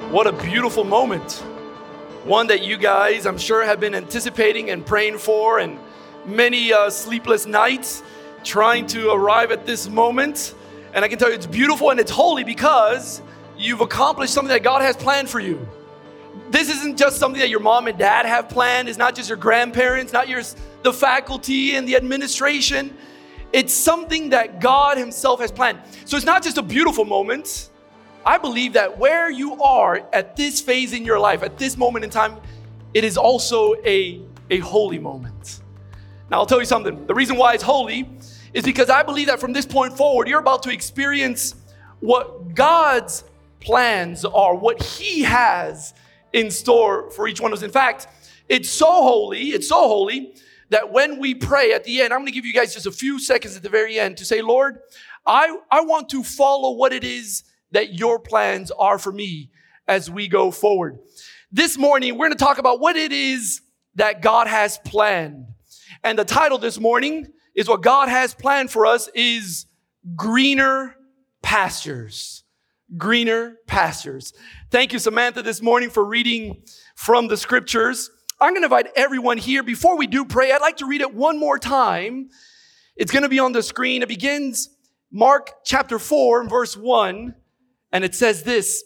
What a beautiful moment. One that you guys, I'm sure, have been anticipating and praying for, and many sleepless nights trying to arrive at this moment. And I can tell you it's beautiful and it's holy because you've accomplished something that God has planned for you. This isn't just something that your mom and dad have planned. It's not just your grandparents, not the faculty and the administration. It's something that God himself has planned. So it's not just a beautiful moment. I believe that where you are at this phase in your life, at this moment in time, it is also a holy moment. Now, I'll tell you something. The reason why it's holy is because I believe that from this point forward, you're about to experience what God's plans are, what he has in store for each one of us. In fact, it's so holy that when we pray at the end, I'm going to give you guys just a few seconds at the very end to say, Lord, I want to follow what it is that your plans are for me as we go forward. This morning, we're going to talk about what it is that God has planned. And the title this morning is what God has planned for us is Greener Pastures. Greener Pastures. Thank you, Samantha, this morning for reading from the scriptures. I'm going to invite everyone here. Before we do pray, I'd like to read it one more time. It's going to be on the screen. It begins Mark chapter 4, verse 1. And it says this,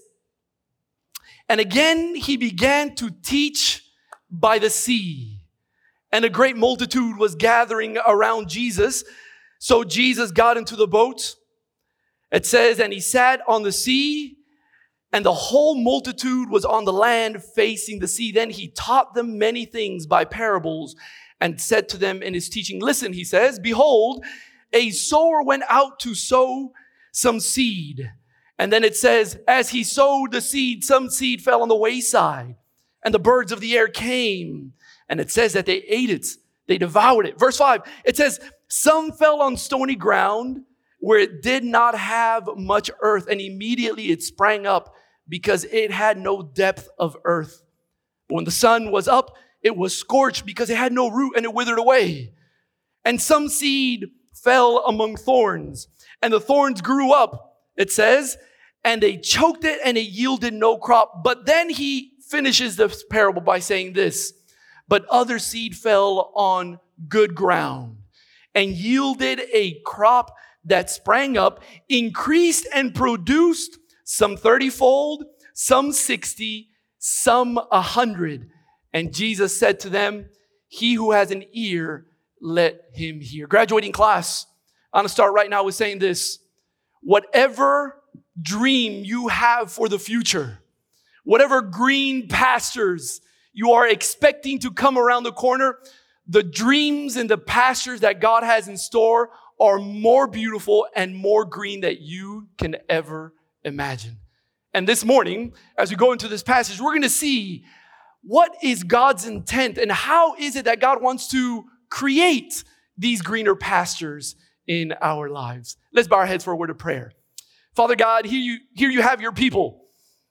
and again he began to teach by the sea, and a great multitude was gathering around Jesus. So Jesus got into the boat. It says, and he sat on the sea, and the whole multitude was on the land facing the sea. Then he taught them many things by parables and said to them in his teaching, listen, he says, behold, a sower went out to sow some seed. And then it says, as he sowed the seed, some seed fell on the wayside, and the birds of the air came. And it says that they ate it. They devoured it. Verse 5, it says, some fell on stony ground where it did not have much earth, and immediately it sprang up because it had no depth of earth. But when the sun was up, it was scorched because it had no root, and it withered away. And some seed fell among thorns, and the thorns grew up, it says, and they choked it and it yielded no crop. But then he finishes this parable by saying this, but other seed fell on good ground and yielded a crop that sprang up, increased and produced some 30-fold, some 60, some 100. And Jesus said to them, he who has an ear, let him hear. Graduating class, I'm going to start right now with saying this. Whatever dream you have for the future, whatever green pastures you are expecting to come around the corner, the dreams and the pastures that God has in store are more beautiful and more green than you can ever imagine. And this morning, as we go into this passage, we're going to see what is God's intent and how is it that God wants to create these greener pastures in our lives. Let's bow our heads for a word of prayer. Father God, here you have your people,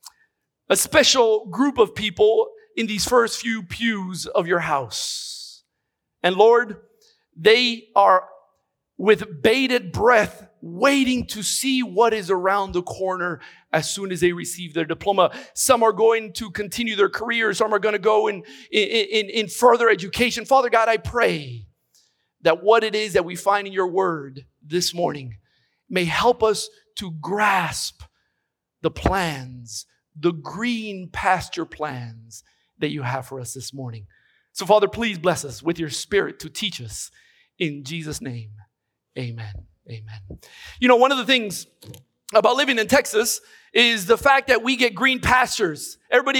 a special group of people in these first few pews of your house. And Lord, they are with bated breath waiting to see what is around the corner as soon as they receive their diploma. Some are going to continue their careers. Some are going to go in further education. Father God, I pray that what it is that we find in your word this morning may help us to grasp the plans, the green pasture plans that you have for us this morning. So Father, please bless us with your spirit to teach us in Jesus' name. Amen. Amen. You know, one of the things about living in Texas is the fact that we get green pastures.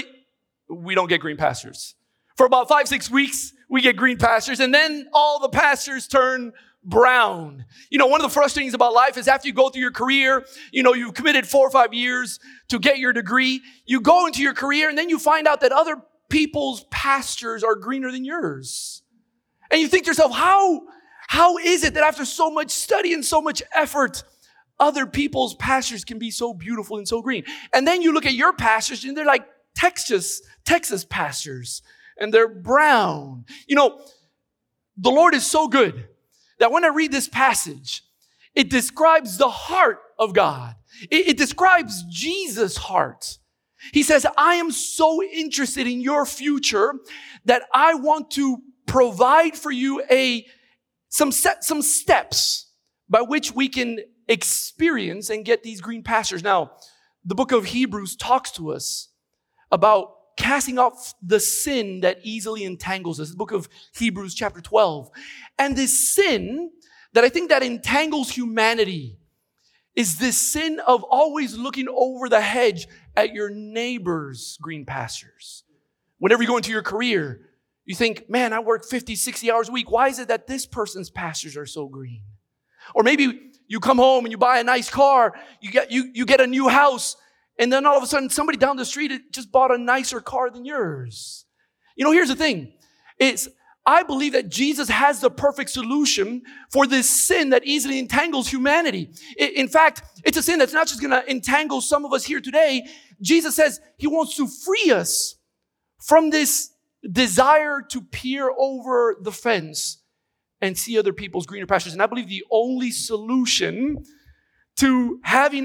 We don't get green pastures. For about 5-6 weeks, we get green pastures, and then all the pastures turn brown. You know, one of the frustrating things about life is after you go through your career, you know, you've committed 4 or 5 years to get your degree. You go into your career, and then you find out that other people's pastures are greener than yours. And you think to yourself, how is it that after so much study and so much effort, other people's pastures can be so beautiful and so green? And then you look at your pastures, and they're like Texas pastures. And they're brown. You know, the Lord is so good that when I read this passage, it describes the heart of God. It describes Jesus' heart. He says, I am so interested in your future that I want to provide for you some steps by which we can experience and get these green pastures. Now, the book of Hebrews talks to us about casting off the sin that easily entangles us. The book of Hebrews chapter 12. And this sin that I think that entangles humanity is this sin of always looking over the hedge at your neighbor's green pastures. Whenever you go into your career, you think, man, I work 50, 60 hours a week. Why is it that this person's pastures are so green? Or maybe you come home and you buy a nice car, you get a new house, and then all of a sudden somebody down the street just bought a nicer car than yours. You know, here's the thing. I believe that Jesus has the perfect solution for this sin that easily entangles humanity. In fact, it's a sin that's not just going to entangle some of us here today. Jesus says he wants to free us from this desire to peer over the fence and see other people's greener pastures. And I believe the only solution to having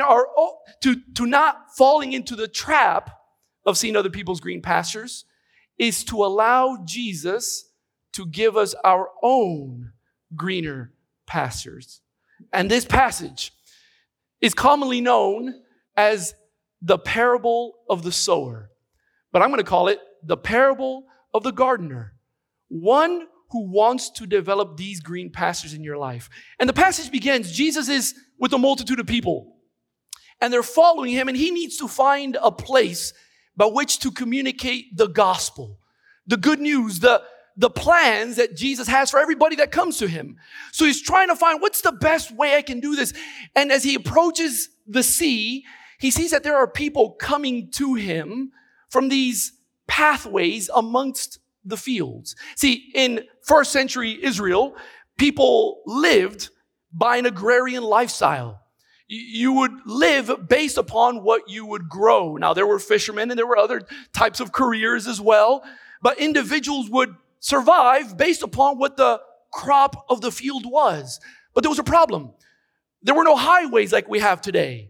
to not falling into the trap of seeing other people's green pastures is to allow Jesus to give us our own greener pastures. And this passage is commonly known as the parable of the sower. But I'm going to call it the parable of the gardener. One who wants to develop these green pastures in your life. And the passage begins, Jesus is with a multitude of people. And they're following him, and he needs to find a place by which to communicate the gospel, the good news, the plans that Jesus has for everybody that comes to him. So he's trying to find, what's the best way I can do this? And as he approaches the sea, he sees that there are people coming to him from these pathways amongst the fields. See, in first century Israel, people lived by an agrarian lifestyle. You would live based upon what you would grow. Now, there were fishermen and there were other types of careers as well, but individuals would survive based upon what the crop of the field was. But there was a problem. There were no highways like we have today.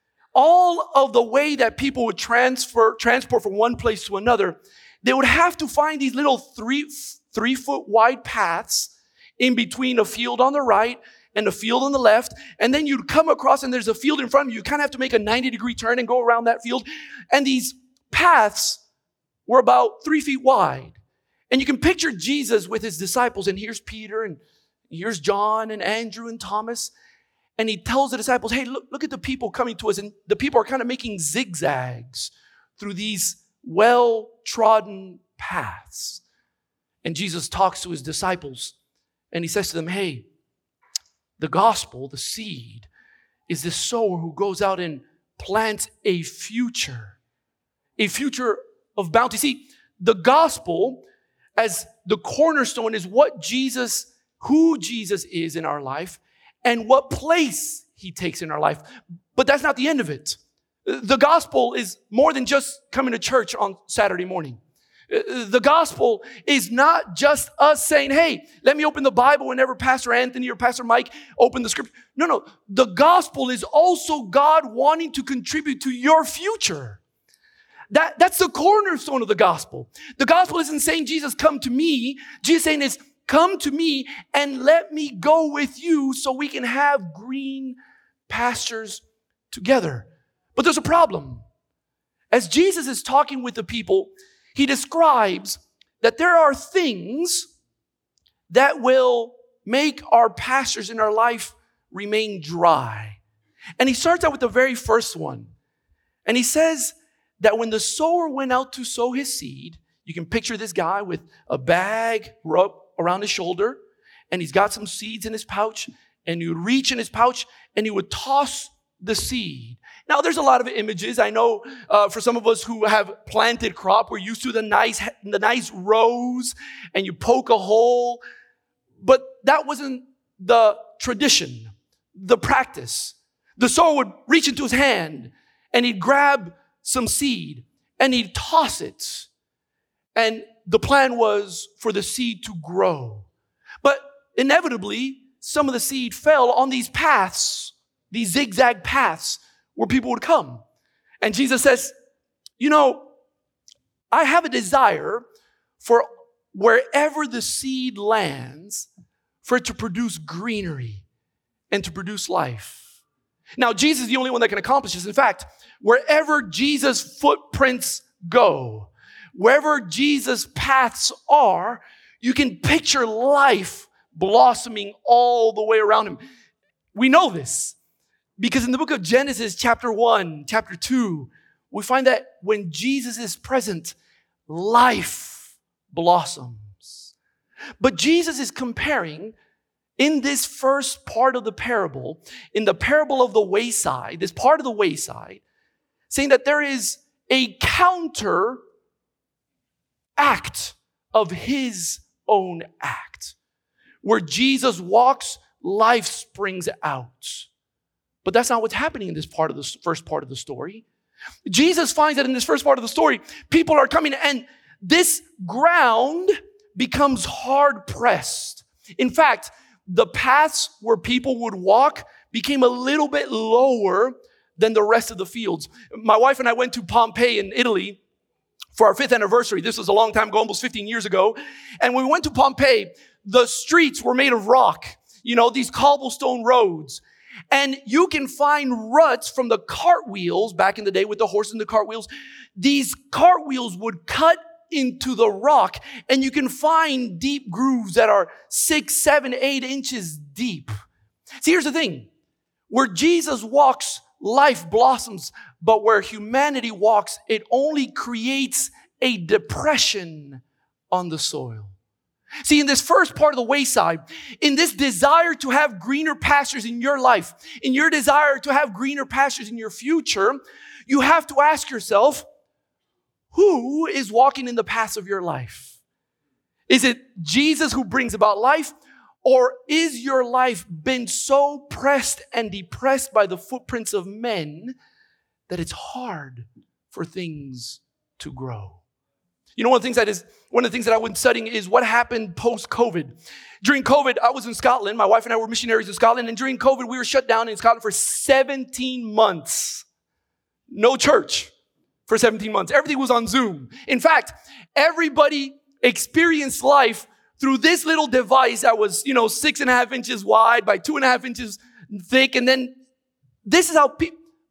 All of the way that people would transport from one place to another, they would have to find these little three foot wide paths in between a field on the right and a field on the left. And then you'd come across and there's a field in front of you. You kind of have to make a 90-degree turn and go around that field. And these paths were about 3 feet wide. And you can picture Jesus with his disciples. And here's Peter and here's John and Andrew and Thomas. And he tells the disciples, hey, look at the people coming to us. And the people are kind of making zigzags through these well-trodden paths. And Jesus talks to his disciples and he says to them, hey, the gospel, the seed, is this sower who goes out and plants a future of bounty. See, the gospel as the cornerstone is who Jesus is in our life and what place he takes in our life. But that's not the end of it. The gospel is more than just coming to church on Saturday morning. The gospel is not just us saying, hey, let me open the Bible whenever Pastor Anthony or Pastor Mike open the scripture. No. The gospel is also God wanting to contribute to your future. That's the cornerstone of the gospel. The gospel isn't saying, Jesus, come to me. Jesus saying is, come to me and let me go with you so we can have green pastures together. But there's a problem. As Jesus is talking with the people, he describes that there are things that will make our pastures in our life remain dry. And he starts out with the very first one. And he says that when the sower went out to sow his seed, you can picture this guy with a bag around his shoulder, and he's got some seeds in his pouch, and he would reach in his pouch, and he would toss the seed. Now, there's a lot of images. I know for some of us who have planted crop, we're used to the nice rows, and you poke a hole. But that wasn't the tradition, the practice. The sower would reach into his hand, and he'd grab some seed, and he'd toss it. And the plan was for the seed to grow. But inevitably, some of the seed fell on these paths, these zigzag paths, where people would come. And Jesus says, You know, I have a desire for wherever the seed lands, for it to produce greenery and to produce life. Now, Jesus is the only one that can accomplish this. In fact, wherever Jesus' footprints go, wherever Jesus' paths are, you can picture life blossoming all the way around him. We know this because in the book of Genesis, chapter 1, chapter 2, we find that when Jesus is present, life blossoms. But Jesus is comparing in this first part of the parable, in the parable of the wayside, this part of the wayside, saying that there is a counter act of his own act. Where Jesus walks, life springs out. But that's not what's happening in this part of the first part of the story. Jesus finds that in this first part of the story, people are coming and this ground becomes hard pressed. In fact, the paths where people would walk became a little bit lower than the rest of the fields. My wife and I went to Pompeii in Italy for our 5th anniversary. This was a long time ago, almost 15 years ago. And when we went to Pompeii, the streets were made of rock, these cobblestone roads. And you can find ruts from the cartwheels back in the day with the horse and the cartwheels. These cartwheels would cut into the rock and you can find deep grooves that are 6, 7, 8 inches deep. See, here's the thing. Where Jesus walks, life blossoms, but where humanity walks, it only creates a depression on the soil. See, in this first part of the wayside, in this desire to have greener pastures in your life, in your desire to have greener pastures in your future, you have to ask yourself, who is walking in the paths of your life? Is it Jesus who brings about life? Or is your life been so pressed and depressed by the footprints of men that it's hard for things to grow? One of the things that I was studying is what happened post-COVID. During COVID, I was in Scotland. My wife and I were missionaries in Scotland. And during COVID, we were shut down in Scotland for 17 months. No church for 17 months. Everything was on Zoom. In fact, everybody experienced life through this little device that was, 6.5 inches wide by 2.5 inches thick. And then this is how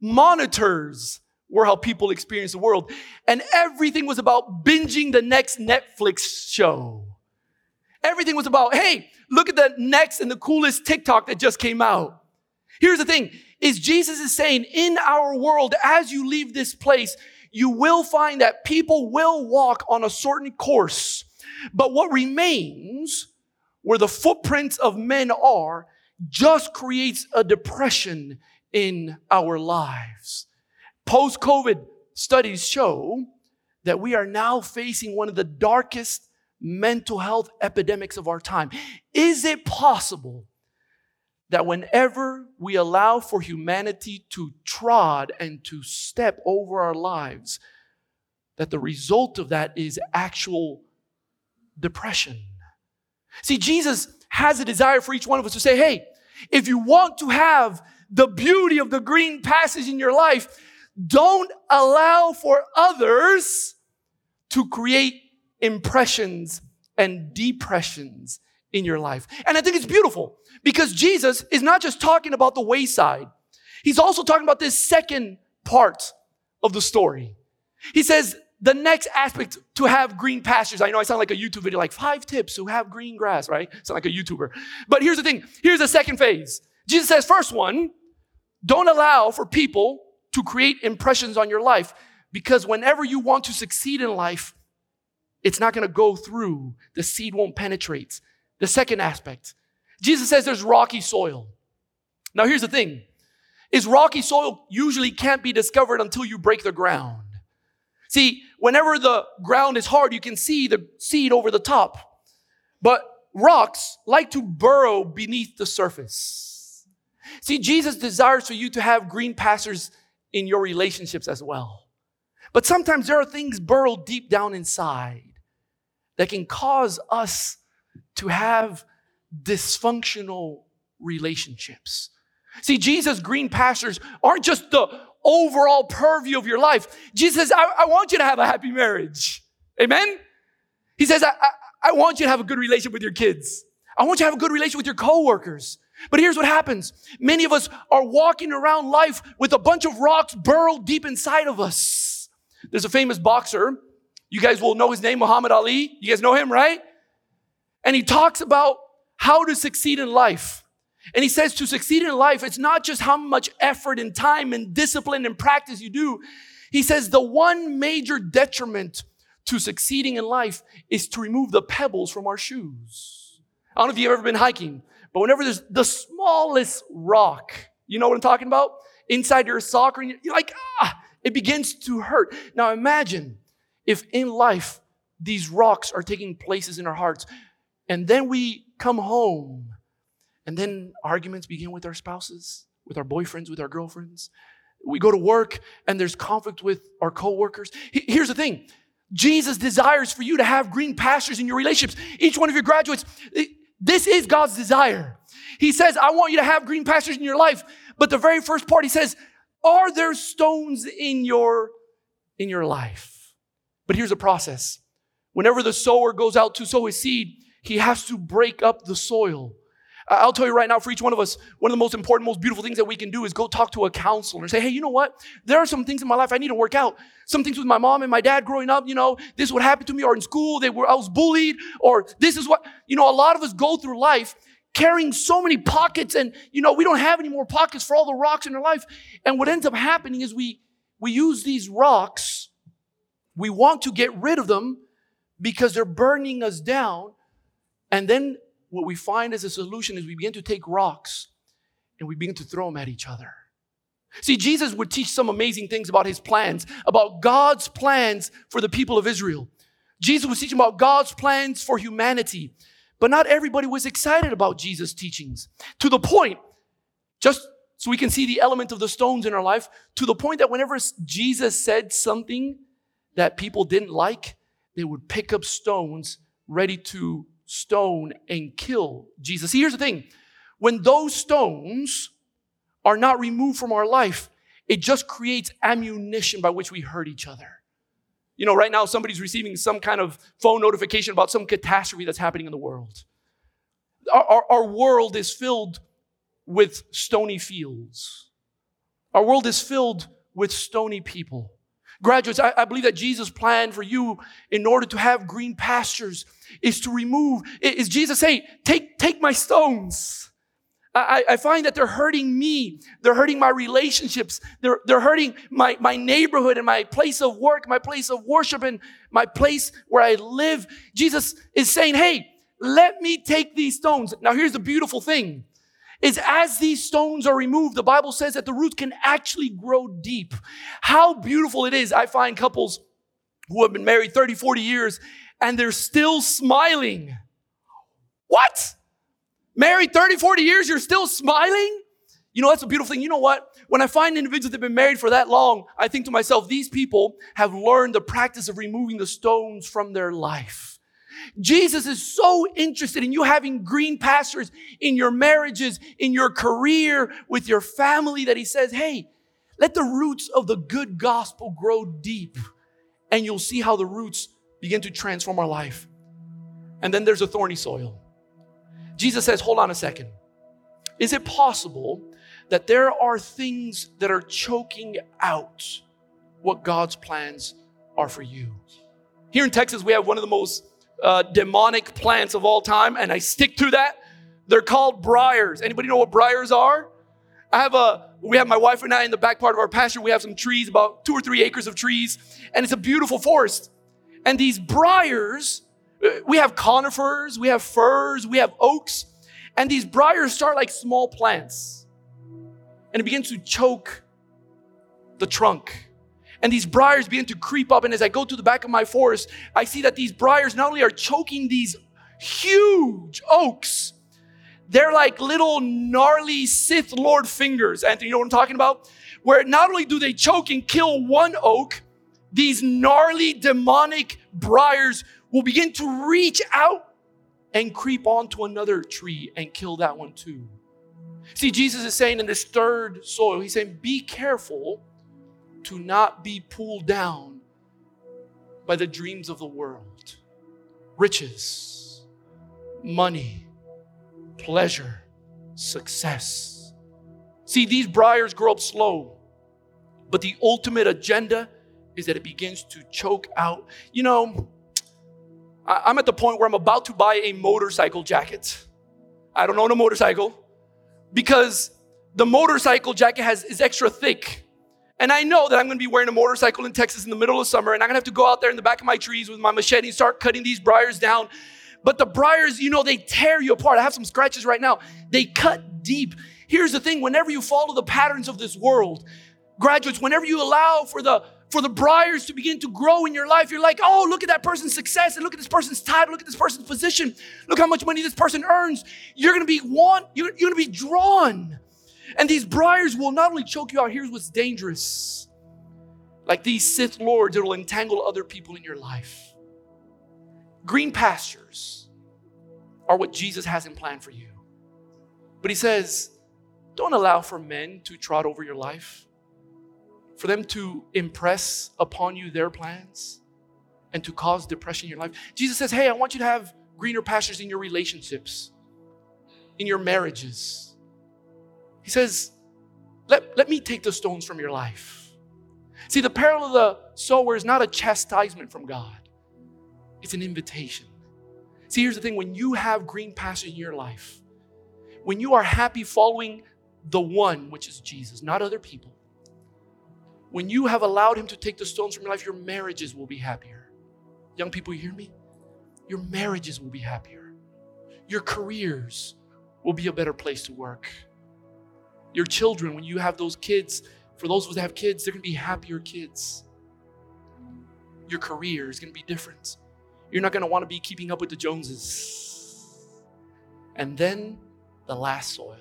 monitors were how people experience the world. And everything was about binging the next Netflix show. Everything was about, hey, look at the next and the coolest TikTok that just came out. Here's the thing, is Jesus is saying, in our world, as you leave this place, you will find that people will walk on a certain course. But what remains, where the footprints of men are, just creates a depression in our lives. Post-COVID studies show that we are now facing one of the darkest mental health epidemics of our time. Is it possible that whenever we allow for humanity to trod and to step over our lives, that the result of that is actual depression? See, Jesus has a desire for each one of us to say, hey, if you want to have the beauty of the green passage in your life, don't allow for others to create impressions and depressions in your life. And I think it's beautiful because Jesus is not just talking about the wayside. He's also talking about this second part of the story. He says the next aspect to have green pastures. I know I sound like a YouTube video, like 5 tips to have green grass, right? Sound like a YouTuber. But here's the thing. Here's the second phase. Jesus says, first one, don't allow for people to create impressions on your life, because whenever you want to succeed in life, it's not going to go through. The seed won't penetrate. The second aspect, Jesus says there's rocky soil. Now here's the thing, is rocky soil usually can't be discovered until you break the ground. See, whenever the ground is hard, you can see the seed over the top. But rocks like to burrow beneath the surface. See, Jesus desires for you to have green pastures in your relationships as well. But sometimes there are things burrowed deep down inside that can cause us to have dysfunctional relationships. See, Jesus' green pastures aren't just the overall purview of your life. Jesus says, I want you to have a happy marriage. Amen? He says, I want you to have a good relationship with your kids. I want you to have a good relationship with your coworkers. But here's what happens. Many of us are walking around life with a bunch of rocks burrowed deep inside of us. There's a famous boxer. You guys will know his name, Muhammad Ali. You guys know him, right? And he talks about how to succeed in life. And he says to succeed in life, it's not just how much effort and time and discipline and practice you do. He says the one major detriment to succeeding in life is to remove the pebbles from our shoes. I don't know if you've ever been hiking, but whenever there's the smallest rock, you know what I'm talking about? Inside your sock, or you're like, it begins to hurt. Now imagine if in life, these rocks are taking places in our hearts, and then we come home, and then arguments begin with our spouses, with our boyfriends, with our girlfriends. We go to work, and there's conflict with our coworkers. Here's the thing. Jesus desires for you to have green pastures in your relationships. Each one of your graduates, this is God's desire. He says, I want you to have green pastures in your life. But the very first part, he says, are there stones in your life? But here's the process. Whenever the sower goes out to sow his seed, he has to break up the soil. I'll tell you right now, for each one of us, one of the most important, most beautiful things that we can do is go talk to a counselor and say, hey, you know what? There are some things in my life I need to work out. Some things with my mom and my dad growing up, this is what happened to me, or in school, I was bullied, or this is what, a lot of us go through life carrying so many pockets, and, we don't have any more pockets for all the rocks in our life. And what ends up happening is we use these rocks, we want to get rid of them because they're burning us down, and then what we find as a solution is we begin to take rocks and we begin to throw them at each other. See, Jesus would teach some amazing things about his plans, about God's plans for the people of Israel. Jesus was teaching about God's plans for humanity, but not everybody was excited about Jesus' teachings. To the point, just so we can see the element of the stones in our life, to the point that whenever Jesus said something that people didn't like, they would pick up stones ready to stone and kill Jesus. See, here's the thing. When those stones are not removed from our life, it just creates ammunition by which we hurt each other. Right now somebody's receiving some kind of phone notification about some catastrophe that's happening in the world. Our world is filled with stony fields. Our world is filled with stony people. Graduates, I believe that Jesus' plan for you in order to have green pastures is to remove, is Jesus saying, take my stones. I find that they're hurting me. They're hurting my relationships. They're hurting my neighborhood and my place of work, my place of worship, and my place where I live. Jesus is saying, hey, let me take these stones. Now here's the beautiful thing. Is as these stones are removed, the Bible says that the roots can actually grow deep. How beautiful it is. I find couples who have been married 30, 40 years, and they're still smiling. What? Married 30, 40 years, you're still smiling? That's a beautiful thing. You know what? When I find individuals that have been married for that long, I think to myself, these people have learned the practice of removing the stones from their life. Jesus is so interested in you having green pastures in your marriages, in your career, with your family, that he says, hey, let the roots of the good gospel grow deep, and you'll see how the roots begin to transform our life. And then there's a thorny soil. Jesus says, hold on a second. Is it possible that there are things that are choking out what God's plans are for you? Here in Texas, we have one of the most demonic plants of all time, and I stick to that. They're called briars. Anybody know what briars are? We have my wife and I in the back part of our pasture. We have some trees, about 2 or 3 acres of trees, and it's a beautiful forest. And these briars, we have conifers, we have firs, we have oaks, and these briars start like small plants, and it begins to choke the trunk. And these briars begin to creep up. And as I go to the back of my forest, I see that these briars not only are choking these huge oaks, they're like little gnarly Sith Lord fingers. Anthony, you know what I'm talking about? Where not only do they choke and kill one oak, these gnarly demonic briars will begin to reach out and creep onto another tree and kill that one too. See, Jesus is saying in this third soil, he's saying, be careful to not be pulled down by the dreams of the world. Riches, money, pleasure, success. See, these briars grow up slow, but the ultimate agenda is that it begins to choke out. You know, I'm at the point where I'm about to buy a motorcycle jacket. I don't own a motorcycle because the motorcycle jacket is extra thick. And I know that I'm going to be wearing a motorcycle in Texas in the middle of summer, and I'm going to have to go out there in the back of my trees with my machete and start cutting these briars down. But the briars, you know, they tear you apart. I have some scratches right now. They cut deep. Here's the thing. Whenever you follow the patterns of this world, graduates, whenever you allow for the briars to begin to grow in your life, you're like, oh, look at that person's success, and look at this person's title, look at this person's position, look how much money this person earns. You're going to be drawn. And these briars will not only choke you out, here's what's dangerous. Like these Sith lords, it will entangle other people in your life. Green pastures are what Jesus has in plan for you. But he says, don't allow for men to trot over your life, for them to impress upon you their plans and to cause depression in your life. Jesus says, hey, I want you to have greener pastures in your relationships, in your marriages. He says, let me take the stones from your life. See, the parable of the sower is not a chastisement from God. It's an invitation. See, here's the thing. When you have green pastures in your life, when you are happy following the one, which is Jesus, not other people, when you have allowed him to take the stones from your life, your marriages will be happier. Young people, you hear me? Your marriages will be happier. Your careers will be a better place to work. Your children, when you have those kids, for those of us that have kids, they're going to be happier kids. Your career is going to be different. You're not going to want to be keeping up with the Joneses. And then the last soil.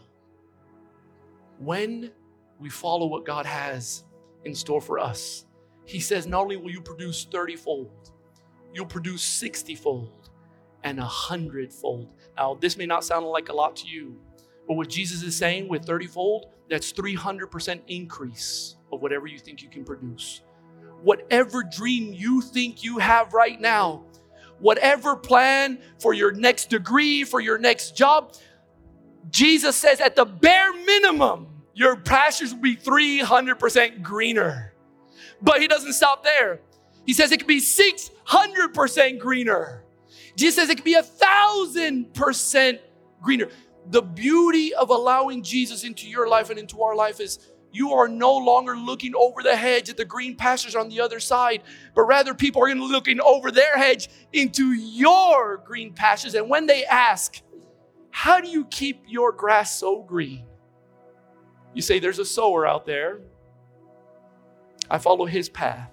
When we follow what God has in store for us, he says not only will you produce 30-fold, you'll produce 60-fold and 100-fold. Now, this may not sound like a lot to you, but what Jesus is saying with 30-fold, that's 300% increase of whatever you think you can produce. Whatever dream you think you have right now, whatever plan for your next degree, for your next job, Jesus says at the bare minimum, your pastures will be 300% greener. But he doesn't stop there. He says it could be 600% greener. Jesus says it could be 1,000% greener. The beauty of allowing Jesus into your life and into our life is you are no longer looking over the hedge at the green pastures on the other side, but rather people are going to be looking over their hedge into your green pastures. And when they ask, how do you keep your grass so green? You say, there's a sower out there. I follow his path.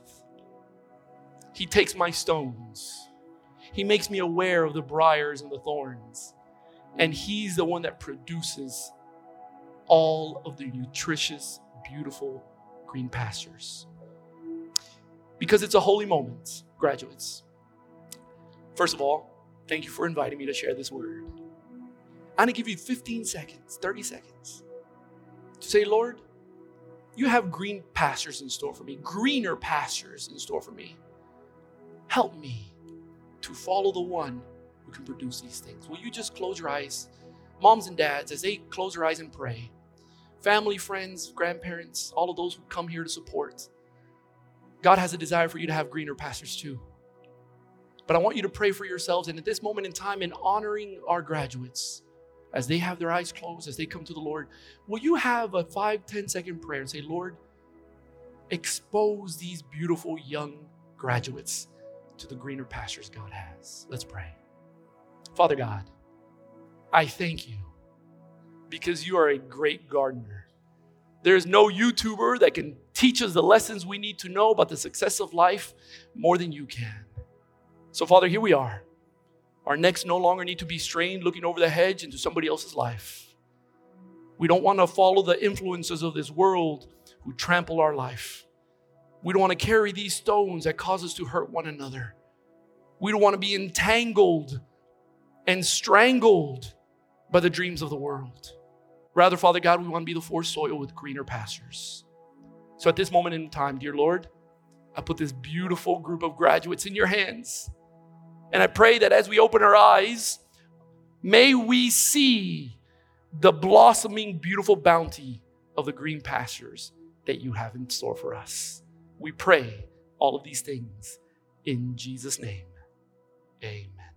He takes my stones. He makes me aware of the briars and the thorns. And he's the one that produces all of the nutritious, beautiful green pastures. Because it's a holy moment, graduates. First of all, thank you for inviting me to share this word. I'm going to give you 15 seconds, 30 seconds to say, Lord, you have green pastures in store for me, greener pastures in store for me. Help me to follow the one who can produce these things. Will you just close your eyes? Moms and dads, as they close their eyes and pray. Family, friends, grandparents, all of those who come here to support. God has a desire for you to have greener pastures too. But I want you to pray for yourselves. And at this moment in time, in honoring our graduates, as they have their eyes closed, as they come to the Lord, will you have a 5-10 second prayer and say, Lord, expose these beautiful young graduates to the greener pastures God has. Let's pray. Father God, I thank you because you are a great gardener. There's no YouTuber that can teach us the lessons we need to know about the success of life more than you can. So Father, here we are. Our necks no longer need to be strained looking over the hedge into somebody else's life. We don't want to follow the influences of this world who trample our life. We don't want to carry these stones that cause us to hurt one another. We don't want to be entangled and strangled by the dreams of the world. Rather, Father God, we want to be the forest soil with greener pastures. So at this moment in time, dear Lord, I put this beautiful group of graduates in your hands. And I pray that as we open our eyes, may we see the blossoming, beautiful bounty of the green pastures that you have in store for us. We pray all of these things in Jesus' name. Amen.